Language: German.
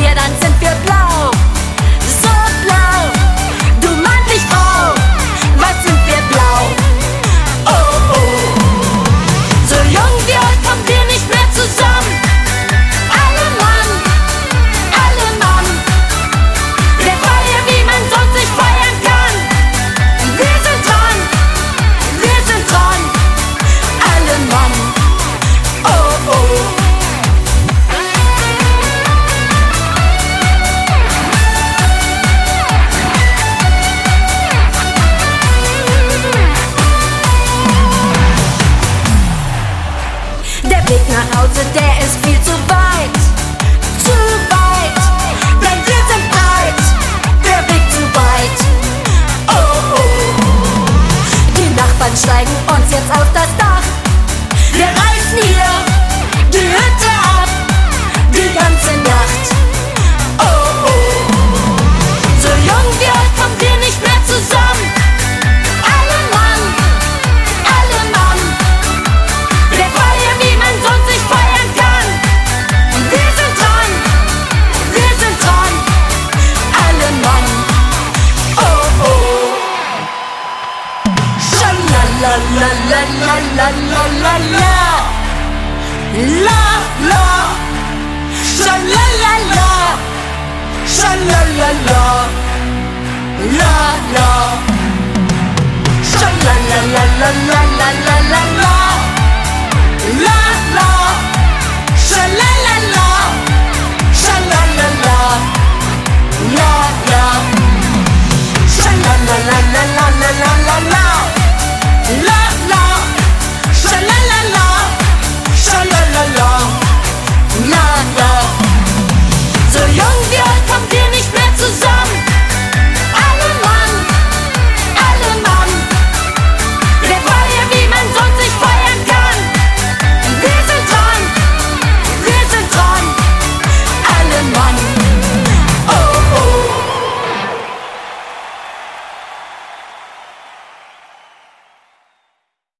wir, dann sind wir blau. So blau, du Mann, ich Frau, was sind wir blau? Oh, oh. So jung wie heute kommen wir nicht mehr zusammen. Alle Mann, wir feiern, wie man sonst nicht feiern kann. Wir sind dran, alle Mann. Oh, oh. Der Weg nach Hause, der ist viel zu weit, denn wir sind breit, der Weg zu weit. Oh, oh. Die Nachbarn steigen uns jetzt auf das Dach. Wir reißen hier die Hütte ab, die ganze Nacht. Oh, oh. So jung wie heute kommen wir nicht mehr zusammen. Alle Mann, wir feiern, wie man sonst nicht feiern kann. Wir sind dran, alle Mann. Oh, oh. Schalalalalalala, la la, schalalala, schalalala, la la, schalalalalalala.